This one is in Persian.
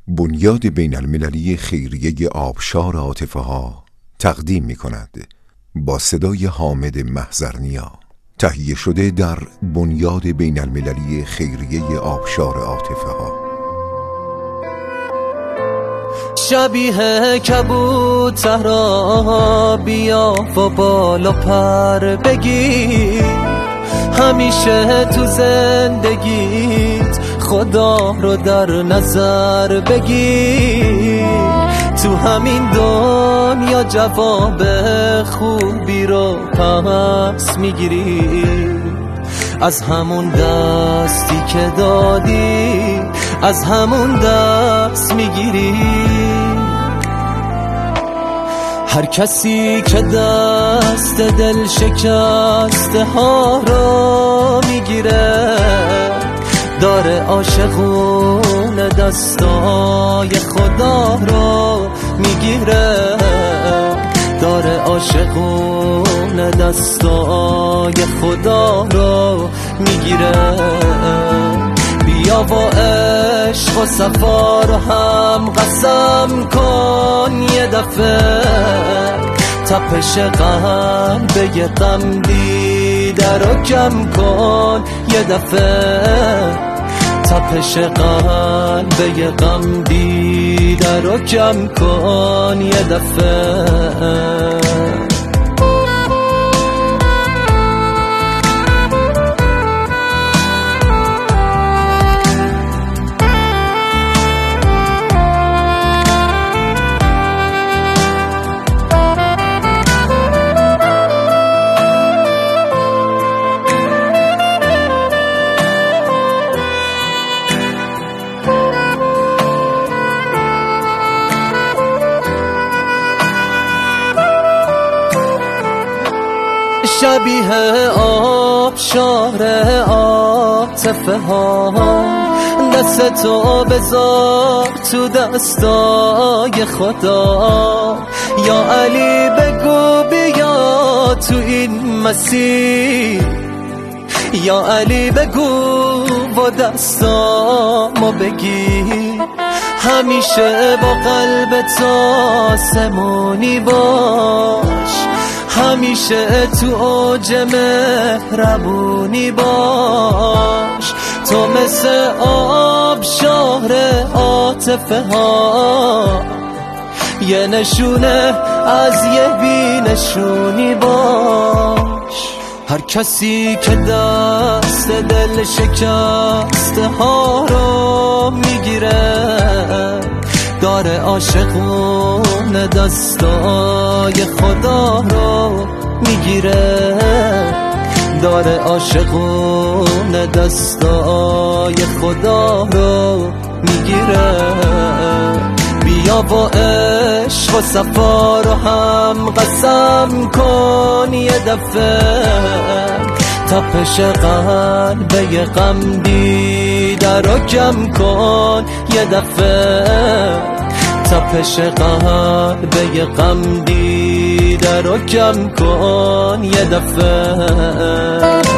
بنیاد بین المللی خیریه آبشار عاطفه ها تقدیم می کند با صدای حامد محضرنیا، تهیه شده در بنیاد بین المللی خیریه آبشار عاطفه ها. شبیه کبوتر را بیا و بالا پر بگیر، همیشه تو زندگیت خدا رو در نظر بگیر. تو همین دنیا جواب خوبی رو پس میگیری، از همون دستی که دادی از همون دست میگیری. هر کسی که دست دل شکسته ها رو میگیره، داره عاشقون دستای خدا رو میگیره، داره عاشقون دستای خدا رو میگیره. بیا و عشق و صفا رو هم قسم کن یه دفعه، تپش قلب غم دیده رو کم کن یه دفعه، تپش قلب غم دیده رو کم کن یه دفعه. شبیه آبشار عاطفه ها، دستتو بذار تو دستای خدا. یا علی بگو بیا تو این مسیر، یا علی بگو با دستامو بگیر، همیشه با قلبت آسمونی باش، همیشه تو اوج مهربونی باش. تو مثل آبشار عاطفه ها، یه نشونه از یه بی نشونی باش. هر کسی که دست دل شکسته ها رو میگیره، داره عاشقون دستای خدا رو میگیره، داره عاشقون دستای خدا رو میگیره. بیا و عشق و صفا رو هم قسم کن یه دفعه، تپش قلب غم دیده رو کم کن یه دفعه، تپش قلب غم دیده رو کم کن یه دفعه.